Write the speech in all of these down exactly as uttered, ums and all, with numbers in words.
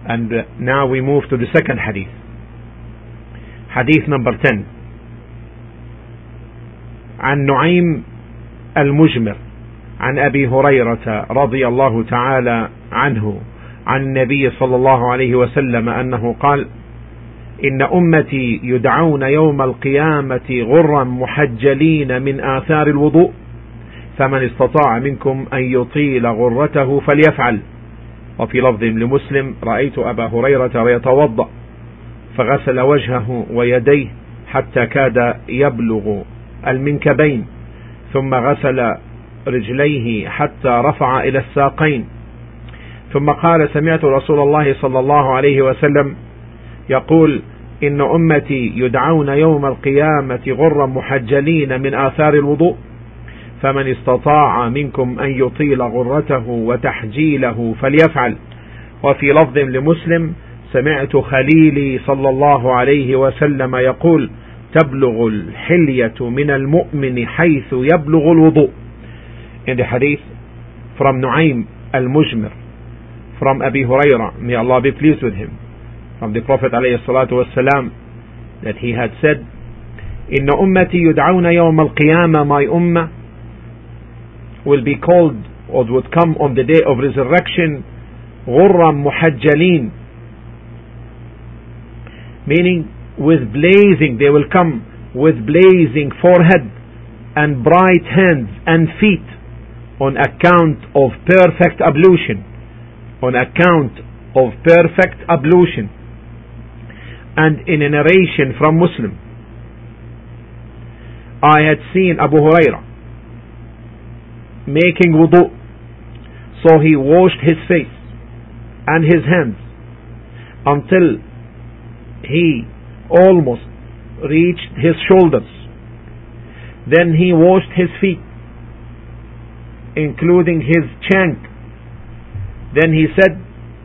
And uh, now we move to the second hadith. Hadith number ten. عن نعيم المجمر عن أبي هريرة رضي الله تعالى عنه عن النبي صلى الله عليه وسلم أنه قال: إن أمتي يدعون يوم القيامة غرا محجلين من آثار الوضوء فمن استطاع منكم أن يطيل غرته فليفعل. وفي لفظ لمسلم: رأيت أبا هريرة يتوضأ فغسل وجهه ويديه حتى كاد يبلغ المنكبين ثم غسل رجليه حتى رفع إلى الساقين ثم قال: سمعت رسول الله صلى الله عليه وسلم يقول: إن أمتي يدعون يوم القيامة غرا محجلين من آثار الوضوء فمن استطاع منكم أن يطيل غرته وتحجيله فليفعل. وفي لفظ لمسلم: سمعت خليلي صلى الله عليه وسلم يقول: تبلغ الحلية من المؤمن حيث يبلغ الوضوء. In the hadith from Nu'aym al-Mujmir from Abi Hurairah, may Allah be pleased with him, from the Prophet alayhi salatu wassalam, that he had said: إن أمتي يدعون يوم القيامة, my ummah will be called, or would come on the day of resurrection, غرا محجلين, meaning with blazing, they will come with blazing forehead and bright hands and feet on account of perfect ablution, on account of perfect ablution. And in a narration from Muslim, I had seen Abu Hurairah making wudu, so he washed his face and his hands until he almost reached his shoulders. Then he washed his feet, including his shank. Then he said,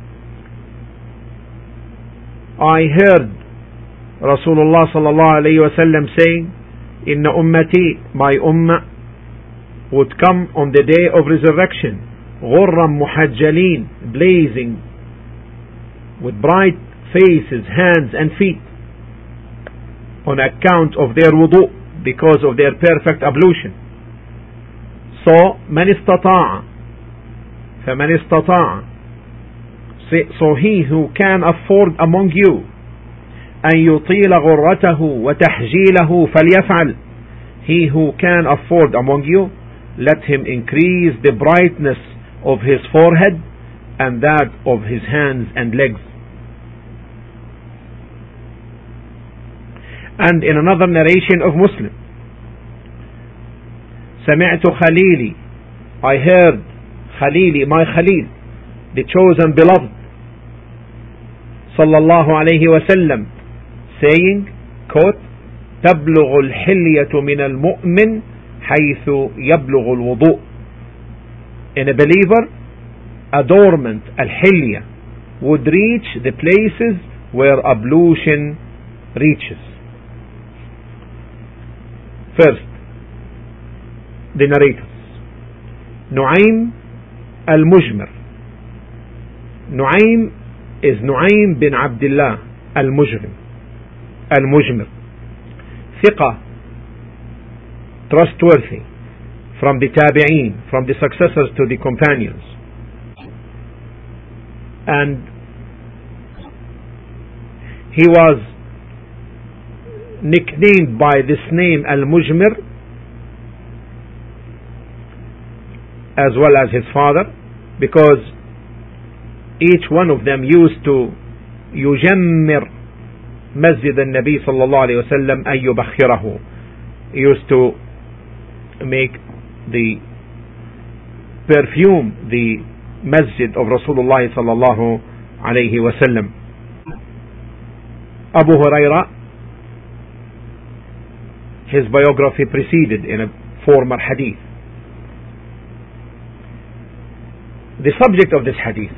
I heard Rasulullah sallallahu alayhi wa sallam saying, Inna ummati, my ummah would come on the day of resurrection, ghurran muhajjalin, blazing with bright faces, hands and feet, on account of their wudu, because of their perfect ablution. So, man istata'a, فَمَنِ اسْتَطَاعَ, so he who can afford among you, أَن يُطِيلَ غُرَّتَهُ وَتَحْجِيلَهُ فَلْيَفْعَلْ, he who can afford among you, let him increase the brightness of his forehead and that of his hands and legs. And in another narration of Muslim, سمعت خليلي, I heard Khalili, my Khalil, the chosen beloved, sallallahu alayhi wa sallam, saying, quote, تبلغ الحلية من المؤمن حيث يبلغ الوضوء. In a believer, adornment, al-hilya, would reach the places where ablution reaches. First, the narrators. Nu'aym al-Mujmir. Nu'aym is Nu'aym bin Abdullah al-Mujrim. Al-Mujmir. Thiqa, trustworthy, from the tabi'een, from the successors to the companions. And he was nicknamed by this name Al-Mujmir, as well as his father, because each one of them used to yujammir Masjid al-Nabi sallallahu alayhi wa sallam an yubakhirahu, used to make the perfume the Masjid of Rasulullah sallallahu alayhi wa sallam. Abu Hurairah, his biography preceded in a former hadith. The subject of this hadith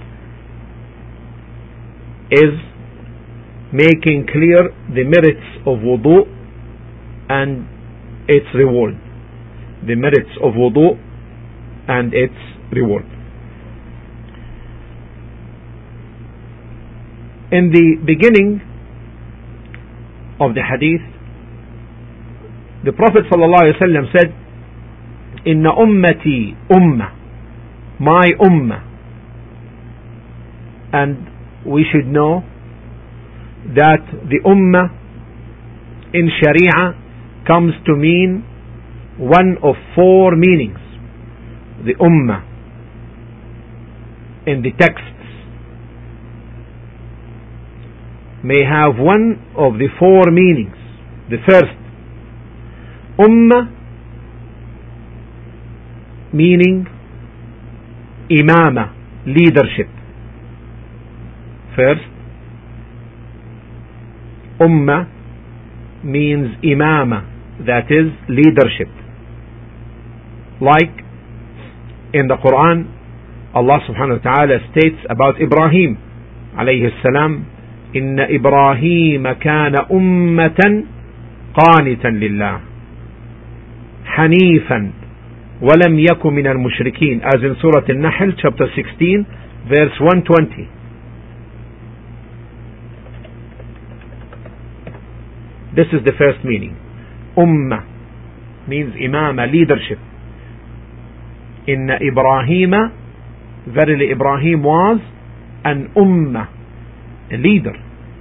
is making clear the merits of wudu and its reward. The merits of wudu and its reward. In the beginning of the hadith, the Prophet ﷺ said, Inna ummati ummah, my ummah. And we should know that the ummah in Sharia comes to mean one of four meanings. The ummah in the texts may have one of the four meanings. The first, ummah meaning imama, leadership. First, ummah means imama, that is leadership. Like in the Quran, Allah subhanahu wa ta'ala states about Ibrahim alayhi salam, Inna Ibrahim kana ummatan qanitan lillah hanifan walam yaku min al-mushrikeen, as in Surah Al-Nahl chapter sixteen verse one twenty. This is the first meaning. Ummah means imama, leadership. Inna Ibrahima, verily Ibrahim was an ummah, a leader.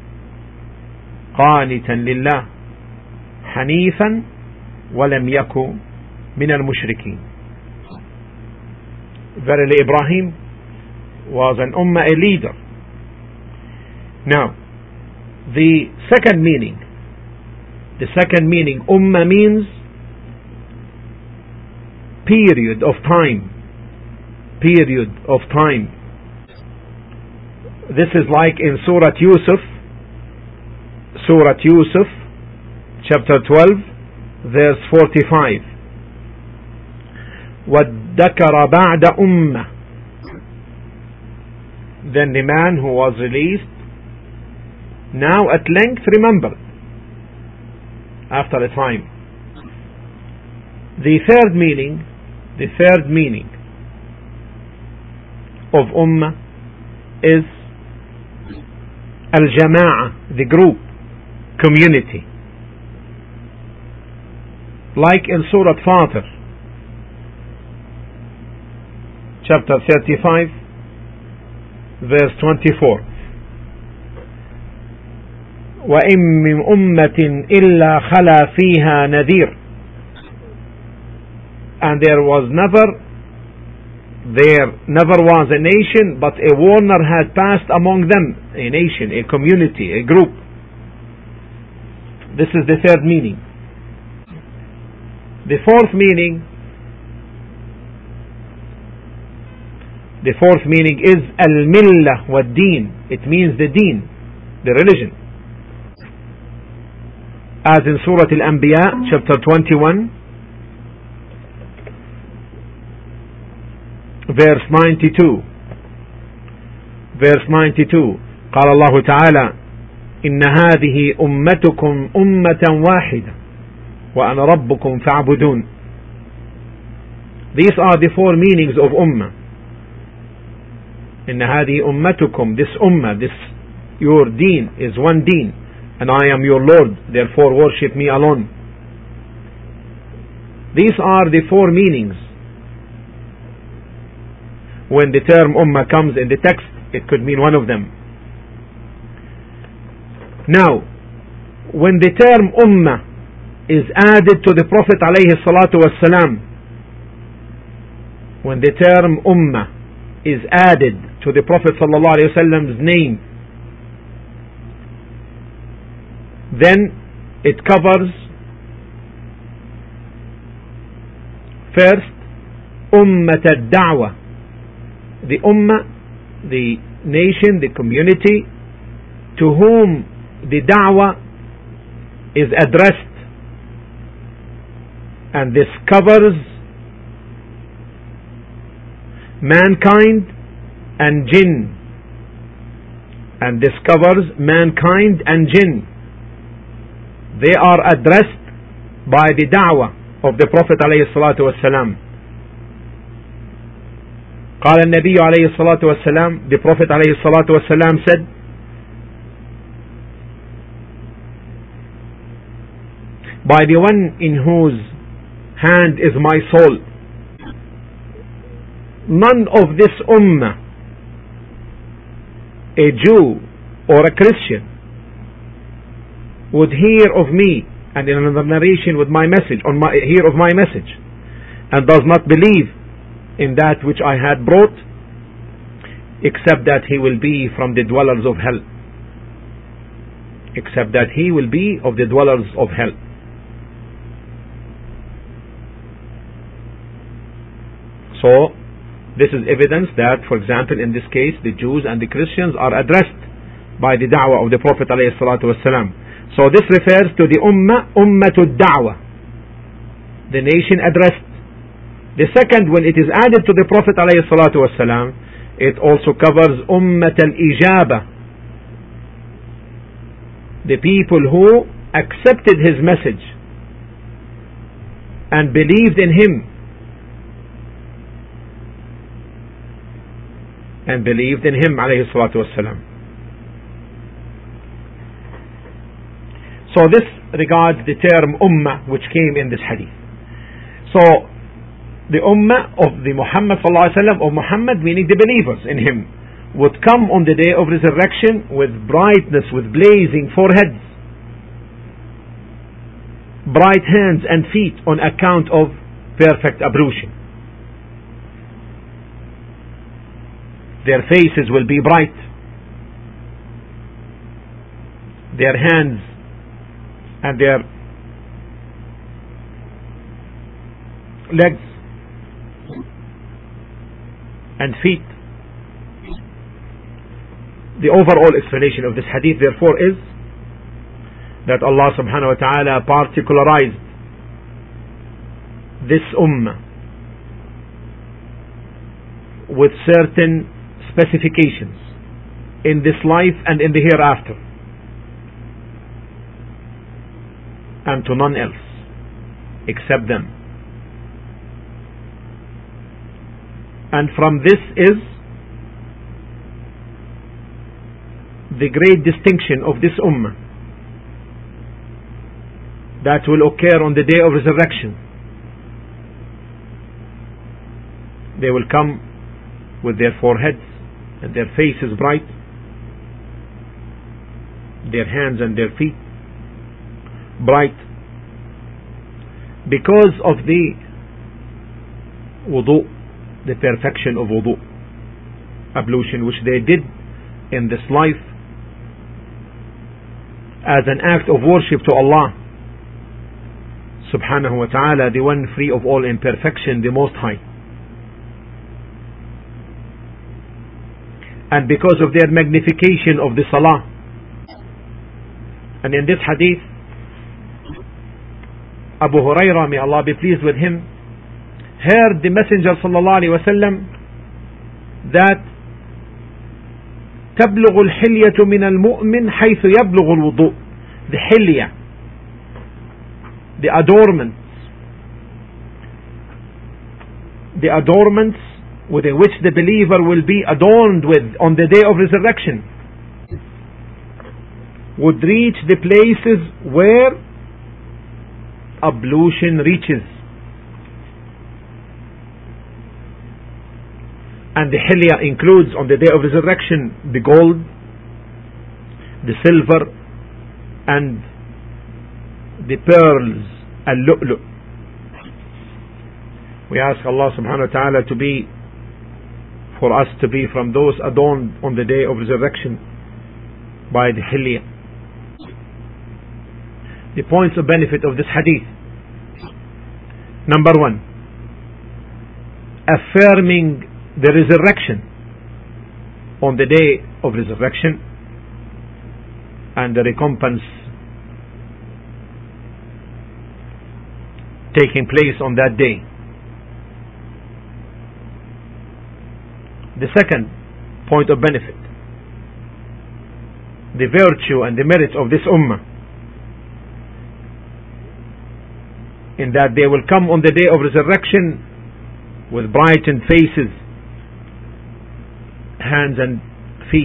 Qanitan lillah hanifan walam yaku min al-mushrikeen. Verily Ibrahim was an ummah, a leader. Now, the second meaning, the second meaning, ummah means period of time. Period of time. This is like in Surah Yusuf, Surah Yusuf, chapter twelve, verse forty-five. وَادَّكَرَ بَعْدَ أُمَّةٍ. Then the man who was released now at length remembered after a time. The third meaning, the third meaning of ummah is al-jama'ah, the group, community. Like in Surah Fatir, chapter thirty-five, verse twenty-four. وَإِن مِّنْ أُمَّةٍ إِلَّا خَلَا فِيهَا نَذِيرٌ. And there was never, there never was a nation, but a warner had passed among them. A nation, a community, a group. This is the third meaning. The fourth meaning, the fourth meaning is al-millah wa deen. It means the deen, the religion. As in Surah Al-Anbiya, chapter twenty-one, verse ninety-two. Verse ninety-two. قال الله تعالى إن هذه أمتكم أمة واحدة وأنا ربكم فاعبدون. These are the four meanings of ummah. إن هذه أمتكم, this ummah, this your deen is one deen, and I am your Lord, therefore worship me alone. These are the four meanings. When the term ummah comes in the text, it could mean one of them. Now, when the term ummah is added to the Prophet alayhi salatu wassalam, when the term ummah is added to the Prophet sallallahu alayhi wasallam's name, then it covers first ummat ad-da'wah, the ummah, the nation, the community to whom the da'wah is addressed, and this covers mankind and jinn, and this covers mankind and jinn. They are addressed by the da'wah of the Prophet alayhi salatu wassalam. قال النبي عليه الصلاة والسلام, the Prophet عليه الصلاة والسلام said, by the one in whose hand is my soul, none of this ummah, a Jew or a Christian, would hear of me, and in another narration with my message, on my, hear of my message, and does not believe in that which I had brought, except that he will be from the dwellers of hell. Except that he will be of the dwellers of hell. So, this is evidence that, for example, in this case, the Jews and the Christians are addressed by the da'wah of the Prophet ﷺ. So this refers to the ummah, ummatul da'wah, the nation addressed. The second, when it is added to the Prophet ﷺ, it also covers ummat al-ijaba, the people who accepted his message and believed in him and believed in him alayhi salatu wassalam. So this regards the term ummah which came in this hadith. So the ummah of the Muhammad sallallahu alaihi wasallam, of Muhammad meaning the believers in him, would come on the day of resurrection with brightness, with blazing foreheads, bright hands and feet on account of perfect ablution. Their faces will be bright, their hands and their legs and feet. The overall explanation of this hadith therefore is that Allah subhanahu wa ta'ala particularized this ummah with certain specifications in this life and in the hereafter, and to none else except them. And from this is the great distinction of this ummah that will occur on the day of resurrection. They will come with their foreheads and their faces bright, their hands and their feet bright, because of the wudu, the perfection of wudu, ablution, which they did in this life as an act of worship to Allah subhanahu wa ta'ala, the one free of all imperfection, the Most High. And because of their magnification of the salah. And in this hadith, Abu Hurairah, may Allah be pleased with him, heard the Messenger sallallahu alaihi wasallam that تبلغ الحلية من المؤمن حيث يبلغ الوضوء. The hilya, the adornments, the adornments within which the believer will be adorned with on the day of resurrection, would reach the places where ablution reaches. And the hilya includes on the day of resurrection the gold, the silver, and the pearls, al-lu'lu'. We ask Allah subhanahu wa ta'ala to be, for us to be from those adorned on the day of resurrection by the hilya. The points of benefit of this hadith: number one, affirming the resurrection on the day of resurrection and the recompense taking place on that day. The second point of benefit, the virtue and the merit of this ummah, in that they will come on the day of resurrection with brightened faces, hands and feet.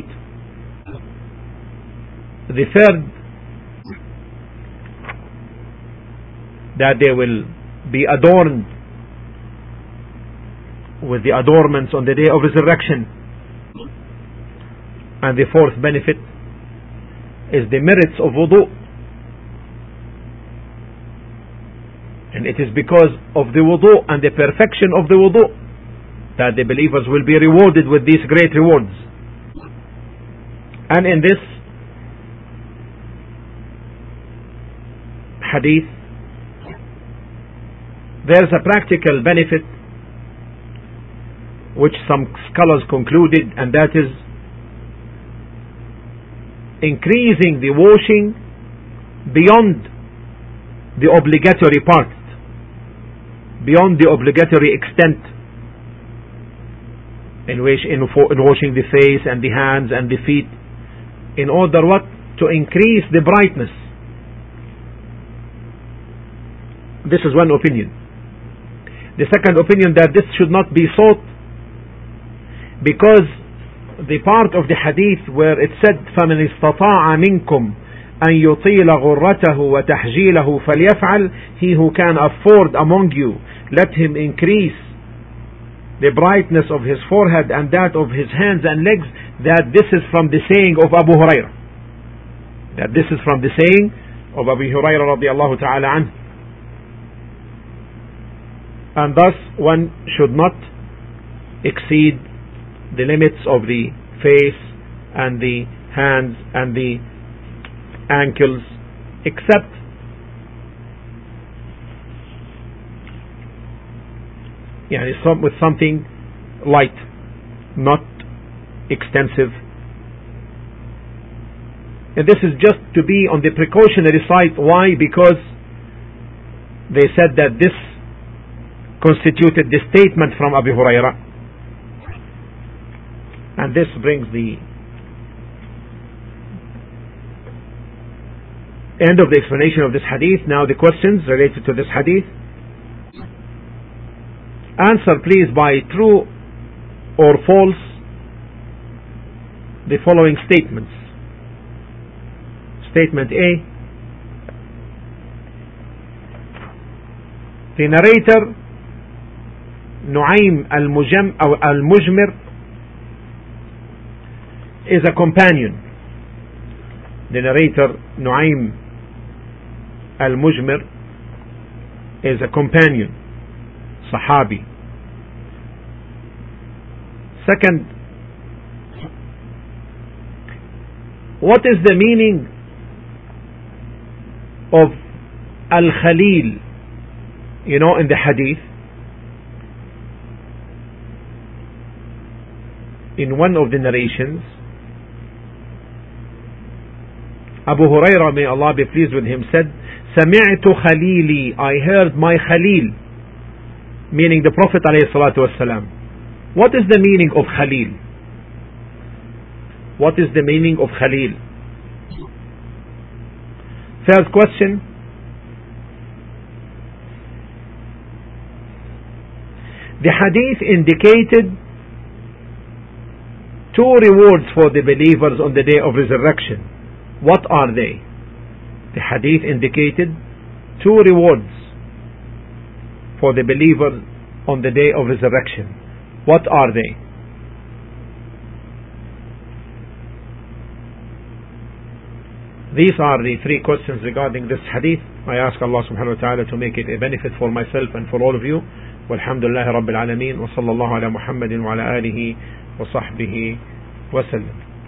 The third that they will be adorned with the adornments on the day of resurrection. And the fourth benefit is the merits of wudu. And it is because of the wudu and the perfection of the wudu that the believers will be rewarded with these great rewards. And in this hadith, there's a practical benefit which some scholars concluded, and that is increasing the washing beyond the obligatory part, beyond the obligatory extent, in which in, in washing the face and the hands and the feet, in order what? To increase the brightness. This is one opinion. The second opinion, that this should not be sought, because the part of the hadith where it said فَمَنِ اسْتَطَاعَ مِنْكُمْ أَنْ يُطِيلَ غُرَّتَهُ وَتَحْجِيلَهُ فَلْيَفْعَلْ, he who can afford among you, let him increase the brightness of his forehead and that of his hands and legs, that this is from the saying of Abu Hurairah. That this is from the saying of Abu Hurairah radiallahu ta'ala anhu. And thus one should not exceed the limits of the face and the hands and the ankles, except yani some, with something light, not extensive. And this is just to be on the precautionary side. Why? Because they said that this constituted the statement from Abu Hurairah. And this brings the end of the explanation of this hadith. Now the questions related to this hadith. Answer please by true or false the following statements. Statement A: the narrator Nu'aym al-Mujam or al-Mujmir is a companion. The narrator Nu'aym al-Mujmir is a companion, Sahabi. Second, what is the meaning of Al-Khalil, you know, in the hadith? In one of the narrations, Abu Hurairah, may Allah be pleased with him, said, سَمِعْتُ خَلِيلِي, I heard my Khalil, meaning the Prophet alayhi salatu wasalam. What is the meaning of Khalil? What is the meaning of Khalil? Third question: the hadith indicated two rewards for the believers on the day of resurrection. What are they? The hadith indicated two rewards for the believers on the day of resurrection. What are they? These are the three questions regarding this hadith. I ask Allah subhanahu wa ta'ala to make it a benefit for myself and for all of you. Walhamdulillahi Rabbil Alameen, wa sallallahu ala Muhammadin wa ala alihi wa sahbihi wa sallam.